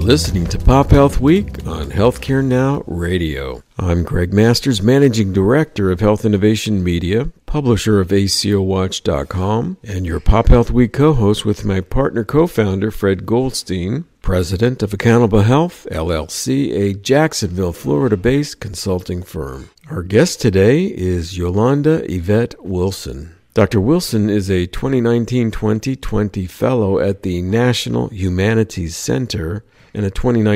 listening to Pop Health Week on Healthcare Now Radio. I'm Greg Masters, Managing Director of Health Innovation Media, publisher of ACOWatch.com, and your Pop Health Week co-host with my partner co-founder, Fred Goldstein, President of Accountable Health, LLC, a Jacksonville, Florida-based consulting firm. Our guest today is Yolanda Yvette Wilson. Dr. Wilson is a 2019-2020 Fellow at the National Humanities Center and a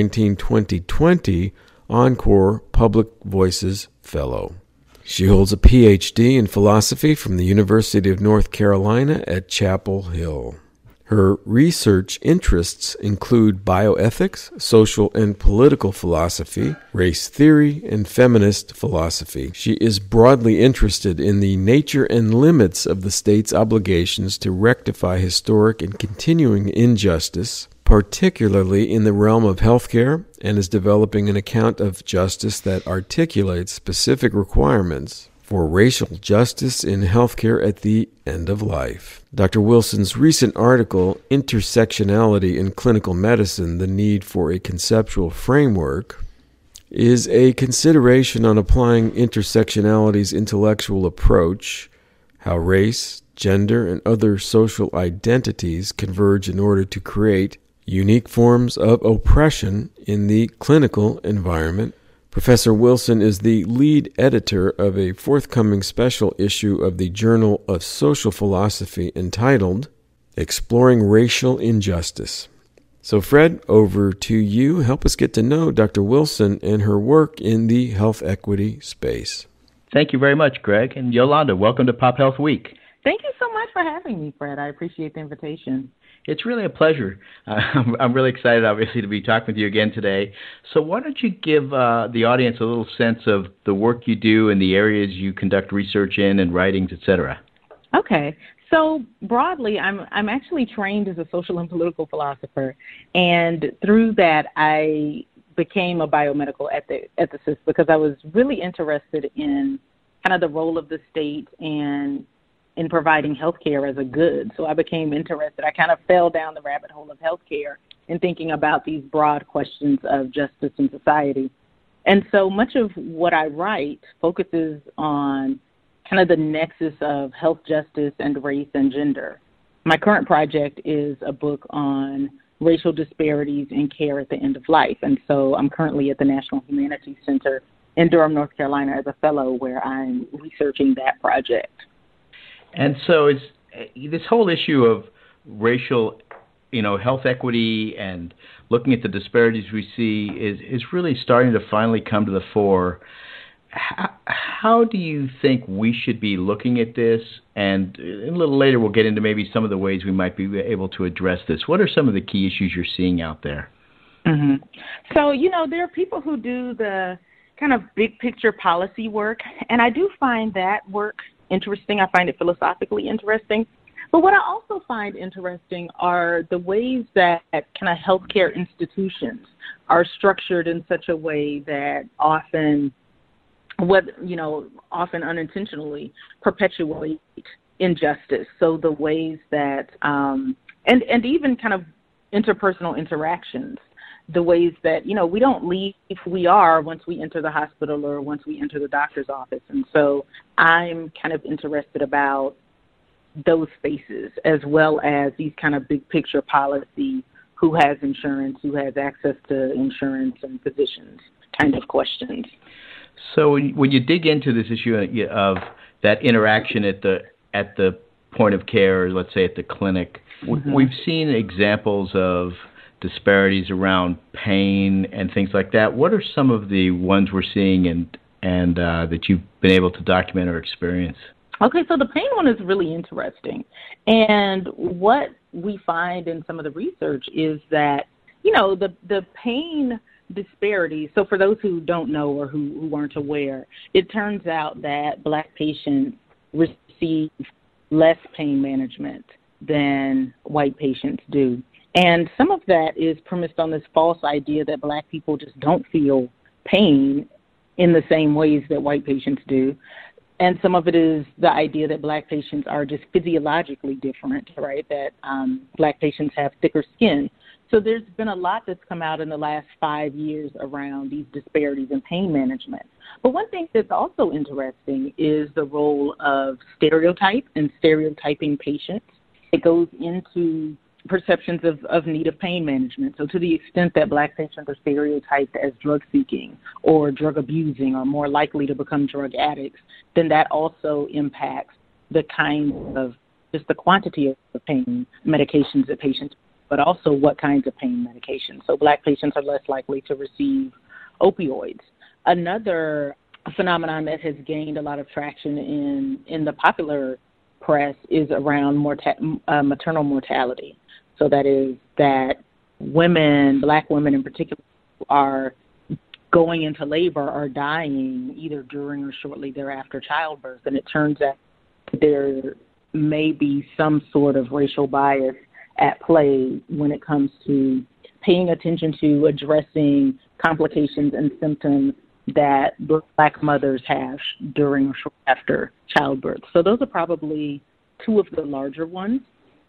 2019-2020 Encore Public Voices Fellow. She holds a Ph.D. in philosophy from the University of North Carolina at Chapel Hill. Her research interests include bioethics, social and political philosophy, race theory, and feminist philosophy. She is broadly interested in the nature and limits of the state's obligations to rectify historic and continuing injustice, particularly in the realm of healthcare, and is developing an account of justice that articulates specific requirements for racial justice in healthcare at the end of life. Dr. Wilson's recent article, Intersectionality in Clinical Medicine, The Need for a Conceptual Framework, is a consideration on applying intersectionality's intellectual approach, how race, gender, and other social identities converge in order to create unique forms of oppression in the clinical environment. Professor Wilson is the lead editor of a forthcoming special issue of the Journal of Social Philosophy entitled Exploring Racial Injustice. So Fred, over to you. Help us get to know Dr. Wilson and her work in the health equity space. Thank you very much, Greg. And Yolanda, welcome to Pop Health Week. Thank you so much for having me, Fred. I appreciate the invitation. It's really a pleasure. I'm really excited, obviously, to be talking with you again today. So why don't you give the audience a little sense of the work you do and the areas you conduct research in and writings, et cetera? Okay. So broadly, I'm actually trained as a social and political philosopher, and through that, I became a biomedical ethicist because I was really interested in kind of the role of the state and in providing healthcare as a good. So I became interested. I kind of fell down the rabbit hole of healthcare and thinking about these broad questions of justice in society. And so much of what I write focuses on kind of the nexus of health justice and race and gender. My current project is a book on racial disparities in care at the end of life. And so I'm currently at the National Humanities Center in Durham, North Carolina as a fellow where I'm researching that project. And so it's this whole issue of racial, health equity and looking at the disparities we see is really starting to finally come to the fore. How do you think we should be looking at this? And a little later we'll get into maybe some of the ways we might be able to address this. What are some of the key issues you're seeing out there? Mm-hmm. So, there are people who do the kind of big picture policy work, and I do find that work interesting. I find it philosophically interesting. But what I also find interesting are the ways that kind of healthcare institutions are structured in such a way that often unintentionally perpetuate injustice. So the ways that, and even kind of interpersonal interactions, the ways that, we don't leave who we are once we enter the hospital or once we enter the doctor's office. And so I'm kind of interested about those spaces as well as these kind of big picture policy, who has insurance, who has access to insurance and physicians kind of questions. So when you dig into this issue of that interaction at the point of care, let's say at the clinic, mm-hmm. We've seen examples of disparities around pain and things like that. What are some of the ones we're seeing and that you've been able to document or experience? Okay, so the pain one is really interesting. And what we find in some of the research is that, the pain disparities, so for those who don't know or who weren't aware, it turns out that Black patients receive less pain management than white patients do. And some of that is premised on this false idea that Black people just don't feel pain in the same ways that white patients do. And some of it is the idea that Black patients are just physiologically different, right? That Black patients have thicker skin. So there's been a lot that's come out in the last 5 years around these disparities in pain management. But one thing that's also interesting is the role of stereotype and stereotyping patients. It goes into perceptions of need of pain management. So to the extent that Black patients are stereotyped as drug seeking or drug abusing or more likely to become drug addicts, then that also impacts the kind of, just the quantity of pain medications that patients, but also what kinds of pain medications. So Black patients are less likely to receive opioids. Another phenomenon that has gained a lot of traction in the popular press is around maternal mortality. So that is that women, Black women in particular, are going into labor or dying either during or shortly thereafter childbirth. And it turns out there may be some sort of racial bias at play when it comes to paying attention to addressing complications and symptoms that Black mothers have during or shortly after childbirth. So those are probably two of the larger ones.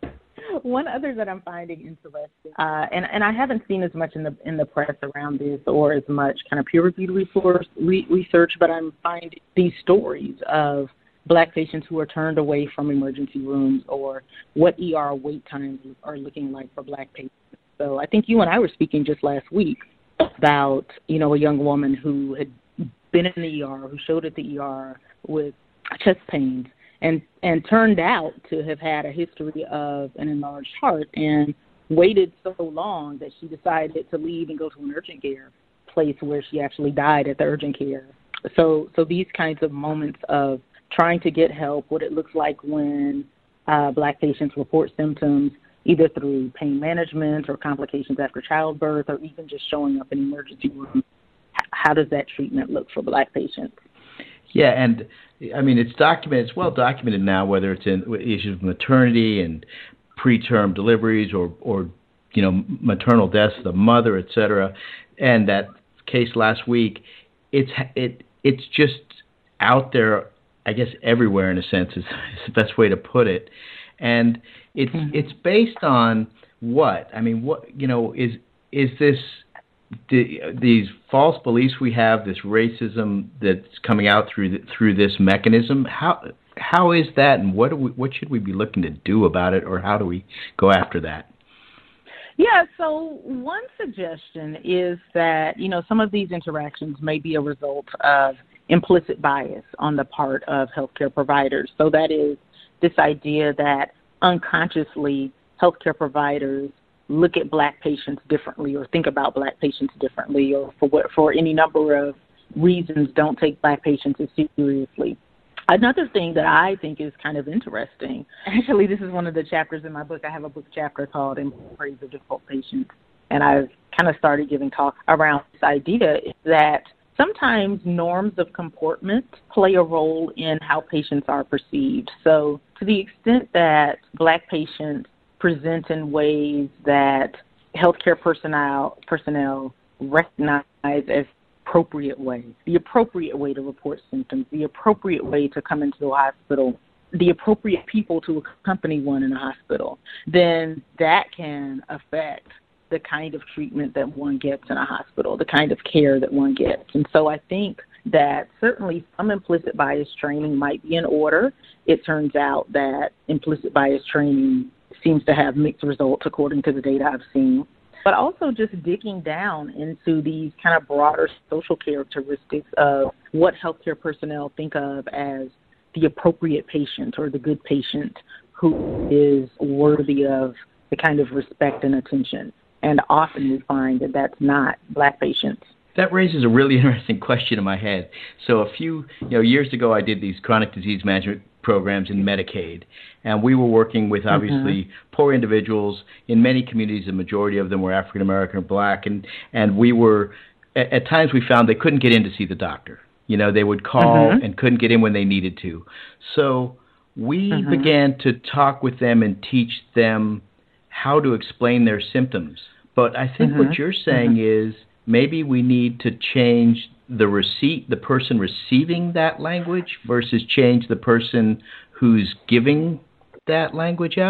One other that I'm finding interesting, and I haven't seen as much in the press around this or as much kind of peer-reviewed research, but I'm finding these stories of Black patients who are turned away from emergency rooms or what ER wait times are looking like for Black patients. So I think you and I were speaking just last week about, a young woman who had been in the ER, who showed at the ER with chest pains, and turned out to have had a history of an enlarged heart and waited so long that she decided to leave and go to an urgent care place where she actually died at the urgent care. So these kinds of moments of trying to get help, what it looks like when Black patients report symptoms, either through pain management or complications after childbirth or even just showing up in emergency rooms. How does that treatment look for Black patients? Yeah, and I mean, it's documented. It's well documented now, whether it's in issues of maternity and preterm deliveries or maternal deaths of the mother, et cetera. And that case last week, it's just out there, I guess, everywhere in a sense is the best way to put it. And it's based on what? I mean, what is this? These false beliefs we have, this racism that's coming out through this mechanism. How is that, and what should we be looking to do about it, or how do we go after that? Yeah, so one suggestion is that some of these interactions may be a result of implicit bias on the part of healthcare providers. So that is this idea that unconsciously healthcare providers look at Black patients differently or think about Black patients differently, or for any number of reasons don't take Black patients as seriously. Another thing that I think is kind of interesting, actually this is one of the chapters in my book. I have a book chapter called In Praise of Difficult Patients, and I've kind of started giving talks around this idea is that sometimes norms of comportment play a role in how patients are perceived. So to the extent that Black patients present in ways that healthcare personnel recognize as appropriate way, the appropriate way to report symptoms, the appropriate way to come into the hospital, the appropriate people to accompany one in a hospital, then that can affect the kind of treatment that one gets in a hospital, the kind of care that one gets. And so I think that certainly some implicit bias training might be in order. It turns out that implicit bias training seems to have mixed results according to the data I've seen. But also just digging down into these kind of broader social characteristics of what healthcare personnel think of as the appropriate patient or the good patient who is worthy of the kind of respect and attention. And often we find that that's not Black patients. That raises a really interesting question in my head. So a few years ago, I did these chronic disease management programs in Medicaid, and we were working with obviously poor individuals in many communities. The majority of them were African American or Black, and we were at times we found they couldn't get in to see the doctor. They would call and couldn't get in when they needed to. So we began to talk with them and teach them how to explain their symptoms. But I think what you're saying is maybe we need to change the person receiving that language versus change the person who's giving that language out.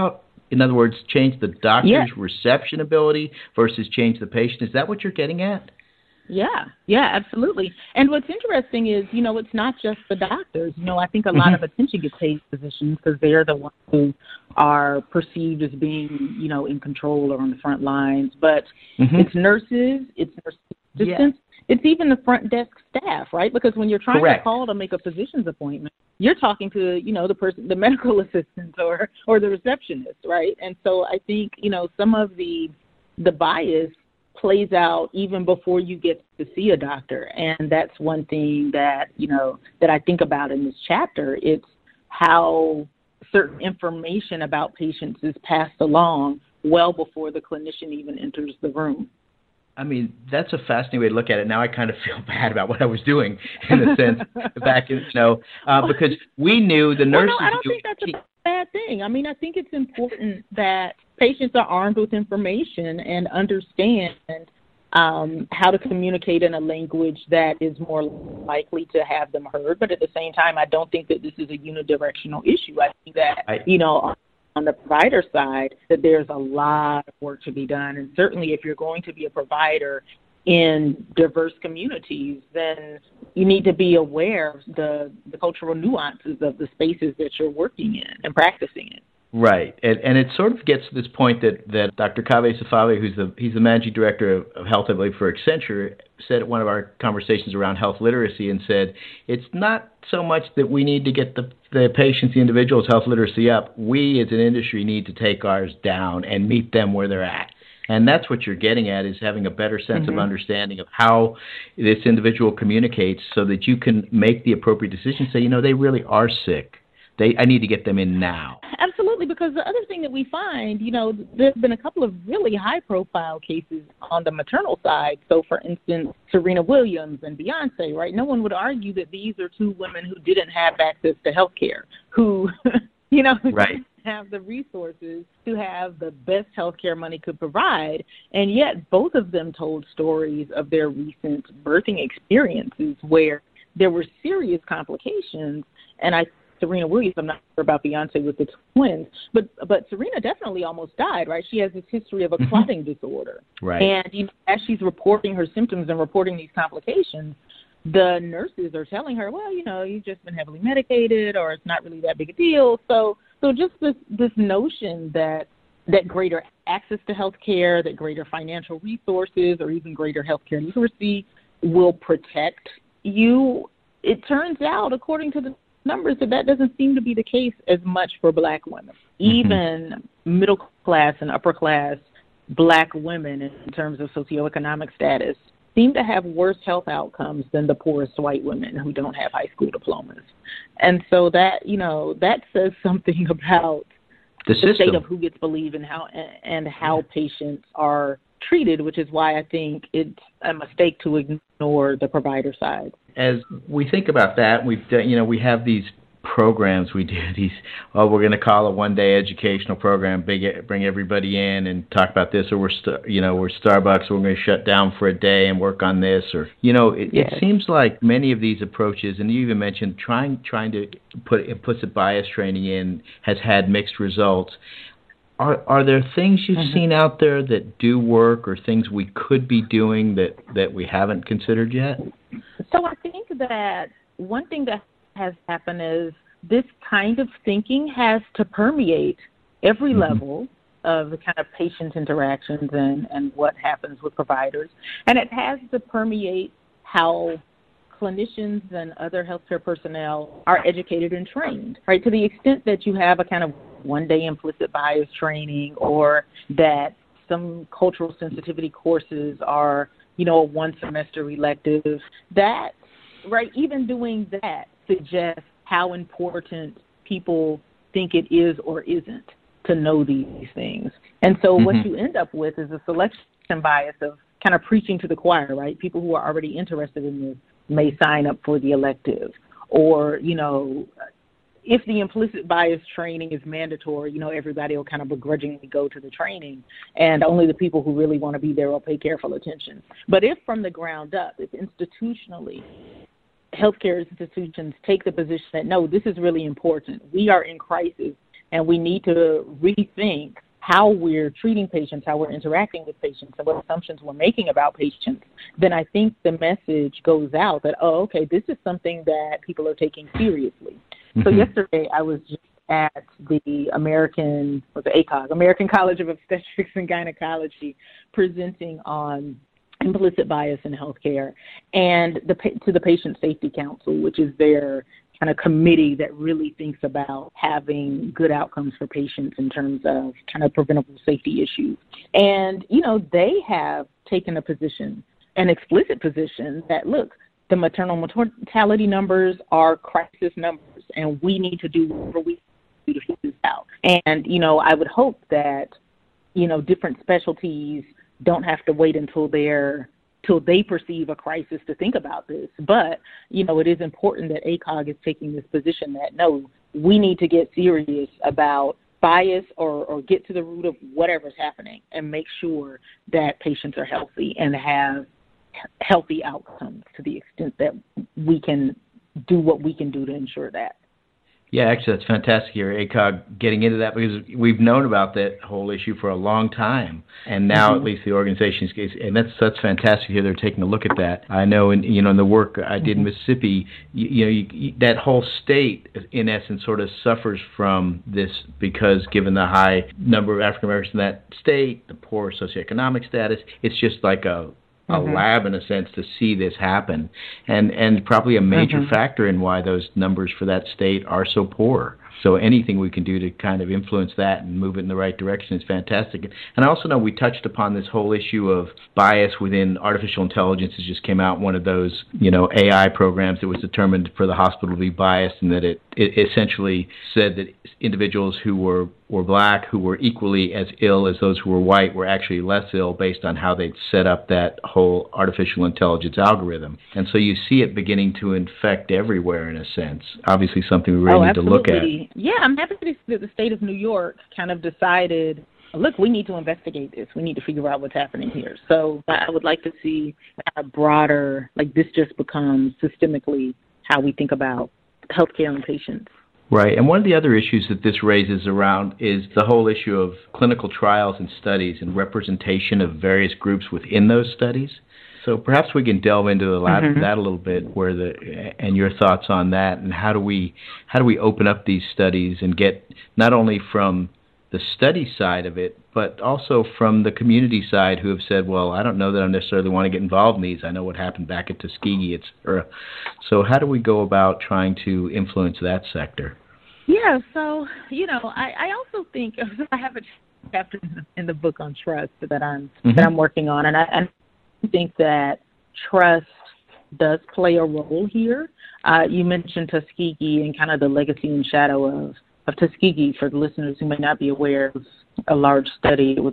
In other words, change the doctor's reception ability versus change the patient. Is that what you're getting at? Yeah, absolutely. And what's interesting is, it's not just the doctors. I think a lot of attention gets paid to physicians because they're the ones who are perceived as being, in control or on the front lines. But it's nurses, it's nurse assistants, it's even the front desk staff, right? Because when you're trying to call to make a physician's appointment, you're talking to, the person, the medical assistant or the receptionist, right? And so I think, some of the bias plays out even before you get to see a doctor. And that's one thing that, that I think about in this chapter. It's how certain information about patients is passed along well before the clinician even enters the room. I mean, that's a fascinating way to look at it. Now I kind of feel bad about what I was doing in a sense back in, because we knew the nurses. Well, no, I don't think that's a bad thing. I mean, I think it's important that patients are armed with information and understand how to communicate in a language that is more likely to have them heard. But at the same time, I don't think that this is a unidirectional issue. I think that, on the provider side, that there's a lot of work to be done. And certainly if you're going to be a provider in diverse communities, then you need to be aware of the cultural nuances of the spaces that you're working in and practicing in. Right, and it sort of gets to this point that Dr. Kaveh Safavi, he's the managing director of health, I believe, for Accenture, said at one of our conversations around health literacy and said, it's not so much that we need to get the patients, the individuals' health literacy up. We as an industry need to take ours down and meet them where they're at. And that's what you're getting at, is having a better sense of understanding of how this individual communicates so that you can make the appropriate decision, say, they really are sick. I need to get them in now. Absolutely, because the other thing that we find, there's been a couple of really high-profile cases on the maternal side. So, for instance, Serena Williams and Beyonce, right? No one would argue that these are two women who didn't have access to health care, who didn't have the resources to have the best health care money could provide. And yet both of them told stories of their recent birthing experiences where there were serious complications. And Serena Williams, I'm not sure about Beyonce with the twins, but Serena definitely almost died, right? She has this history of a clotting disorder. Right. And as she's reporting her symptoms and reporting these complications, the nurses are telling her, well, you've just been heavily medicated, or it's not really that big a deal. So just this notion that greater access to health care, that greater financial resources, or even greater health care literacy will protect you, it turns out, according to the numbers, that doesn't seem to be the case as much for Black women. Even middle class and upper class Black women, in terms of socioeconomic status, seem to have worse health outcomes than the poorest white women who don't have high school diplomas. And so that says something about the state of who gets believed and how patients are treated, which is why I think it's a mistake to ignore the provider side. As we think about that, we have these programs we do. We're going to call a one-day educational program, bring everybody in and talk about this, or we're Starbucks, we're going to shut down for a day and work on this, or it seems like many of these approaches, and you even mentioned trying to put implicit bias training in has had mixed results. Are there things you've seen out there that do work, or things we could be doing that we haven't considered yet? So I think that one thing that has happened is this kind of thinking has to permeate every level of the kind of patient interactions and what happens with providers. And it has to permeate how clinicians and other healthcare personnel are educated and trained, right? To the extent that you have a kind of one-day implicit bias training, or that some cultural sensitivity courses are, a one-semester elective, that, right, even doing that suggests how important people think it is or isn't to know these things. And so what you end up with is a selection bias of kind of preaching to the choir, right? People who are already interested in this may sign up for the elective, or, if the implicit bias training is mandatory, everybody will kind of begrudgingly go to the training, and only the people who really want to be there will pay careful attention. But if from the ground up, if institutionally, healthcare institutions take the position that, no, this is really important, we are in crisis, and we need to rethink how we're treating patients, how we're interacting with patients, and what assumptions we're making about patients, then I think the message goes out that, oh, okay, this is something that people are taking seriously. Mm-hmm. So yesterday I was just at the American College of Obstetrics and Gynecology, presenting on implicit bias in healthcare, and to the Patient Safety Council, which is their kind of committee that really thinks about having good outcomes for patients in terms of kind of preventable safety issues. And, they have taken a position, an explicit position that, look, the maternal mortality numbers are crisis numbers, and we need to do whatever we do to figure this out. And, I would hope that, different specialties don't have to wait until they perceive a crisis to think about this. But, it is important that ACOG is taking this position that, no, we need to get serious about bias or get to the root of whatever's happening and make sure that patients are healthy and have healthy outcomes to the extent that we can do what we can do to ensure that. Yeah, actually, that's fantastic here, ACOG, getting into that, because we've known about that whole issue for a long time, and now at least the organization's case, and that's fantastic here. They're taking a look at that. I know, in the work I did in Mississippi, that whole state, in essence, sort of suffers from this because, given the high number of African Americans in that state, the poor socioeconomic status, it's just like a lab, in a sense, to see this happen, and probably a major factor in why those numbers for that state are so poor. So anything we can do to kind of influence that and move it in the right direction is fantastic. And I also know we touched upon this whole issue of bias within artificial intelligence. It just came out, one of those, AI programs that was determined for the hospital to be biased, and that it essentially said that individuals who were black, who were equally as ill as those who were white, were actually less ill based on how they'd set up that whole artificial intelligence algorithm. And so you see it beginning to infect everywhere, in a sense. Obviously something we really need to look at. Yeah, I'm happy to see that the state of New York kind of decided, look, we need to investigate this. We need to figure out what's happening here. So I would like to see a broader, this just becomes systemically how we think about healthcare and patients. Right, and one of the other issues that this raises around is the whole issue of clinical trials and studies and representation of various groups within those studies. So perhaps we can delve into that a little bit, and your thoughts on that, and how do we open up these studies and get not only from the study side of it, but also from the community side, who have said, well, I don't know that I necessarily want to get involved in these. I know what happened back at Tuskegee. So how do we go about trying to influence that sector? Yeah, so, I also think I have a chapter in the book on trust that I'm working on, and I think that trust does play a role here. You mentioned Tuskegee and kind of the legacy and shadow of Tuskegee. For the listeners who may not be aware, it was a large study. It was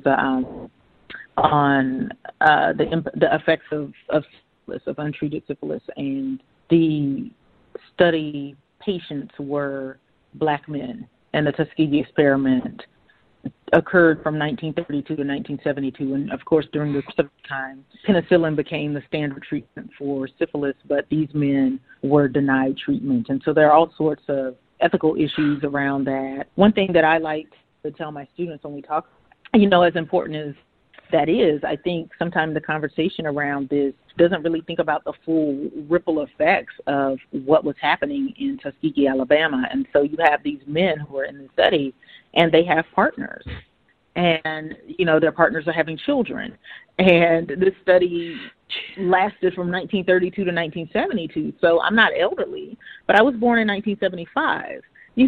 on the effects of syphilis, of untreated syphilis, and the study patients were black men, and the Tuskegee experiment occurred from 1932 to 1972, and of course during this time, penicillin became the standard treatment for syphilis, but these men were denied treatment, and so there are all sorts of ethical issues around that. One thing that I like to tell my students when we talk, as important as that is, I think sometimes the conversation around this doesn't really think about the full ripple effects of what was happening in Tuskegee, Alabama. And so you have these men who are in the study, and they have partners. And, their partners are having children. And this study lasted from 1932 to 1972. So I'm not elderly, but I was born in 1975.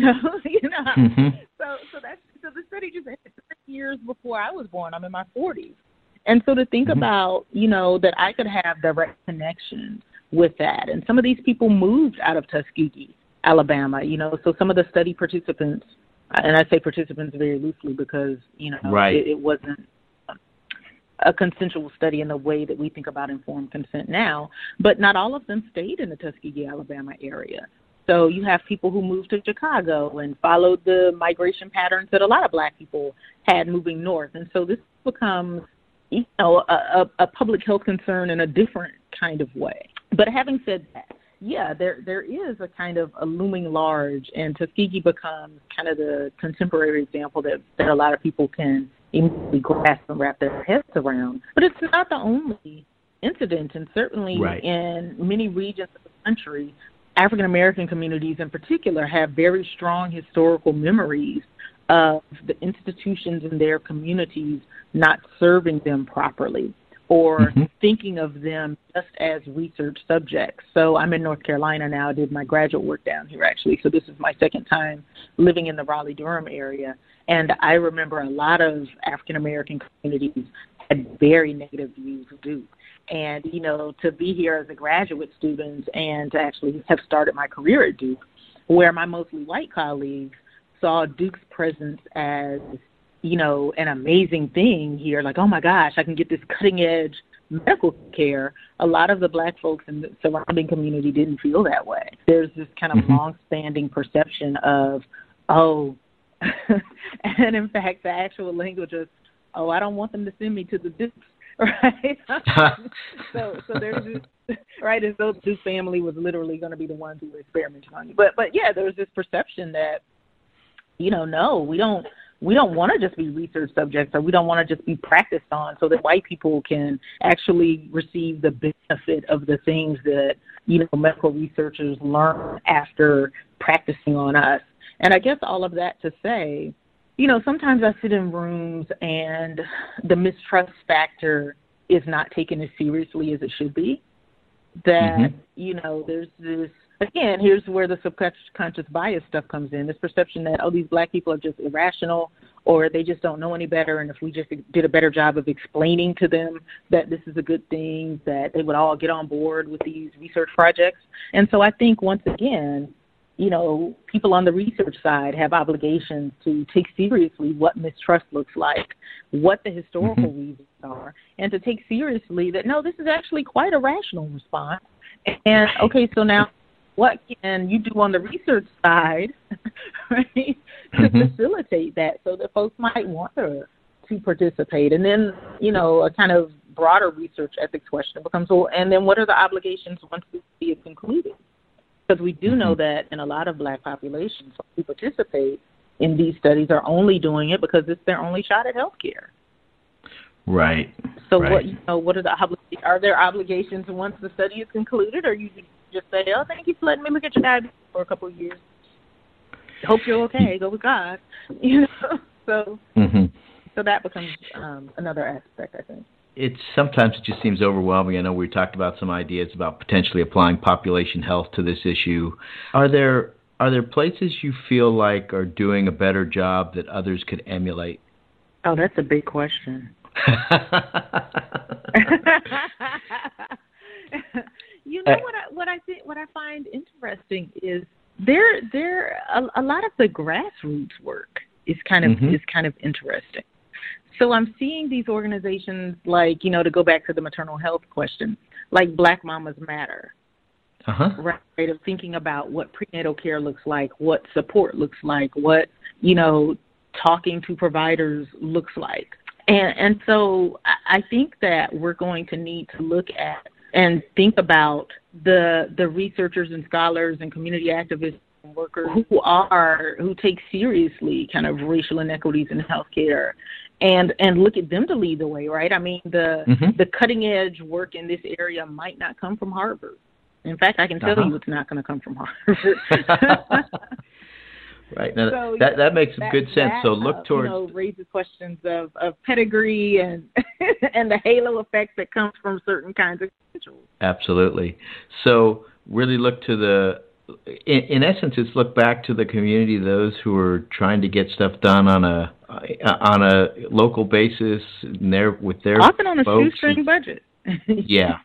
So the study just ended 3 years before I was born. I'm in my 40s. And so to think about, that I could have direct connection with that. And some of these people moved out of Tuskegee, Alabama, so some of the study participants, and I say participants very loosely because, it wasn't a consensual study in the way that we think about informed consent now, but not all of them stayed in the Tuskegee, Alabama area. So you have people who moved to Chicago and followed the migration patterns that a lot of black people had moving north. And so this becomes, a public health concern in a different kind of way. But having said that, yeah, there is a kind of a looming large, and Tuskegee becomes kind of the contemporary example that a lot of people can immediately grasp and wrap their heads around. But it's not the only incident, and certainly Right. in many regions of the country, African American communities in particular have very strong historical memories of the institutions in their communities not serving them properly, or thinking of them just as research subjects. So I'm in North Carolina now. I did my graduate work down here, actually. So this is my second time living in the Raleigh-Durham area. And I remember a lot of African-American communities had very negative views of Duke. And, you know, to be here as a graduate student and to actually have started my career at Duke, where my mostly white colleagues saw Duke's presence as, you know, an amazing thing here, like, oh my gosh, I can get this cutting edge medical care. A lot of the black folks in the surrounding community didn't feel that way. There's this kind of long-standing perception of, oh, and in fact, the actual language is, oh, I don't want them to send me to the Dukes, right? so there's this, right, as though the Duke family was literally going to be the ones who were experimenting on you. But yeah, there was this perception that, you know, no, we don't want to just be research subjects, or we don't want to just be practiced on, so that white people can actually receive the benefit of the things that, you know, medical researchers learn after practicing on us. And I guess all of that to say, you know, sometimes I sit in rooms and the mistrust factor is not taken as seriously as it should be. That, you know, there's this, again, here's where the subconscious bias stuff comes in, this perception that, oh, these black people are just irrational, or they just don't know any better, and if we just did a better job of explaining to them that this is a good thing, that they would all get on board with these research projects. And so I think, once again, you know, people on the research side have obligations to take seriously what mistrust looks like, what the historical reasons are, and to take seriously that, no, this is actually quite a rational response. And, okay, so now what can you do on the research side, right, to facilitate that so that folks might want to participate? And then, you know, a kind of broader research ethics question becomes, well, and then what are the obligations once the study is concluded? Because we do know that in a lot of black populations who participate in these studies are only doing it because it's their only shot at healthcare. Right. So right. what, you know, what are there obligations once the study is concluded, or you just say, oh, thank you for letting me look at your diabetes for a couple of years. Hope you're okay. Go with God. You know. So that becomes another aspect, I think. Sometimes it just seems overwhelming. I know we talked about some ideas about potentially applying population health to this issue. Are there places you feel like are doing a better job that others could emulate? Oh, that's a big question. You know what I find interesting is there a lot of the grassroots work is kind of interesting. So I'm seeing these organizations, like, you know, to go back to the maternal health question, like Black Mamas Matter, right, of thinking about what prenatal care looks like, what support looks like, what, you know, talking to providers looks like. And so I think that we're going to need to look at and think about the researchers and scholars and community activists and workers who take seriously kind of racial inequities in healthcare, and look at them to lead the way, right? I mean, the cutting edge work in this area might not come from Harvard. In fact, I can tell you it's not going to come from Harvard. Right. Now, so, that makes good sense. So look towards, you know, raises questions of pedigree and and the halo effect that comes from certain kinds of individuals. Absolutely. So really look to in essence, it's look back to the community, those who are trying to get stuff done on a local basis, with their often on a folks shoestring budget. Yeah.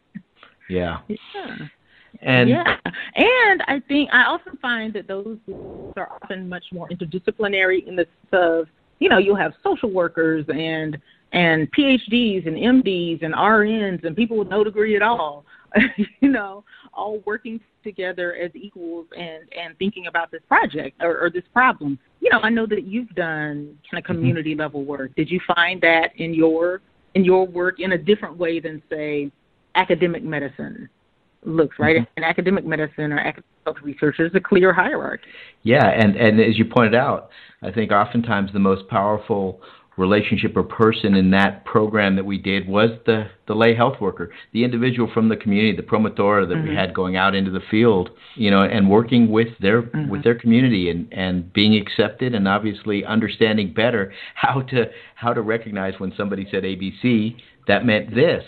And I think I often find that those are often much more interdisciplinary in the sense of, you know, you'll have social workers and PhDs and MDs and RNs and people with no degree at all, you know, all working together as equals and thinking about this project or this problem. You know, I know that you've done kind of community level work. Did you find that in your work in a different way than, say, academic medicine? looks, right? Mm-hmm. In academic medicine or academic health research, there's a clear hierarchy. Yeah, and as you pointed out, I think oftentimes the most powerful relationship or person in that program that we did was the lay health worker, the individual from the community, the promotora that we had going out into the field, and working with their community and being accepted, and obviously understanding better how to recognize when somebody said ABC, that meant this,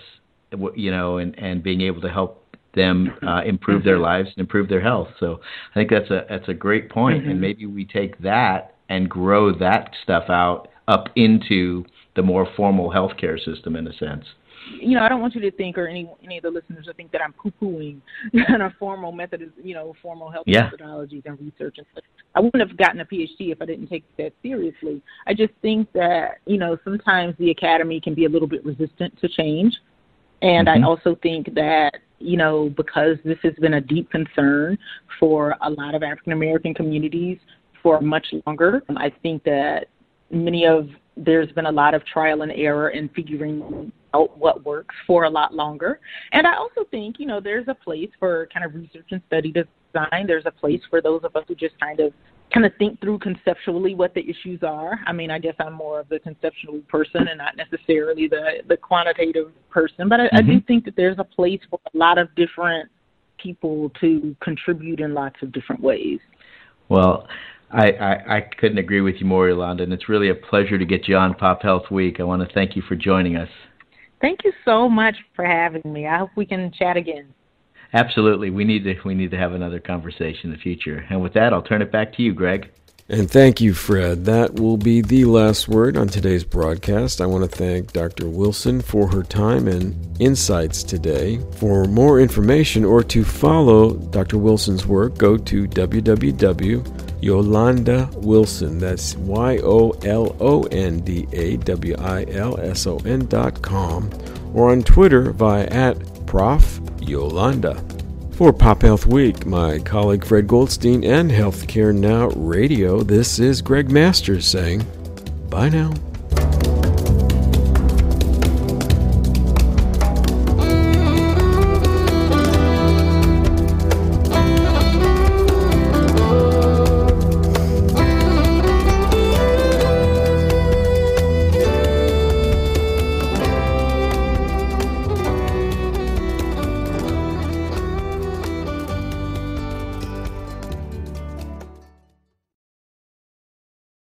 and being able to help them improve their lives and improve their health. So I think that's a great point, and maybe we take that and grow that stuff out up into the more formal healthcare system in a sense. I don't want you to think, or any of the listeners to think that I'm poo-pooing kind of formal methods, formal health methodologies and research and stuff. I wouldn't have gotten a PhD if I didn't take that seriously. I just think that, sometimes the academy can be a little bit resistant to change. And I also think that, because this has been a deep concern for a lot of African-American communities for much longer, I think that there's been a lot of trial and error in figuring out what works for a lot longer. And I also think, there's a place for kind of research and study design. There's a place for those of us who just kind of think through conceptually what the issues are. I mean, I guess I'm more of the conceptual person and not necessarily the quantitative person. But I do think that there's a place for a lot of different people to contribute in lots of different ways. Well, I couldn't agree with you more, Yolanda, and it's really a pleasure to get you on Pop Health Week. I want to thank you for joining us. Thank you so much for having me. I hope we can chat again. Absolutely. We need to have another conversation in the future. And with that, I'll turn it back to you, Greg. And thank you, Fred. That will be the last word on today's broadcast. I want to thank Dr. Wilson for her time and insights today. For more information or to follow Dr. Wilson's work, go to www.YolandaWilson. That's YOLONDAWILSON.com, or on Twitter via @Prof Yolanda. For Pop Health Week, my colleague Fred Goldstein and Healthcare Now Radio, this is Greg Masters saying bye now.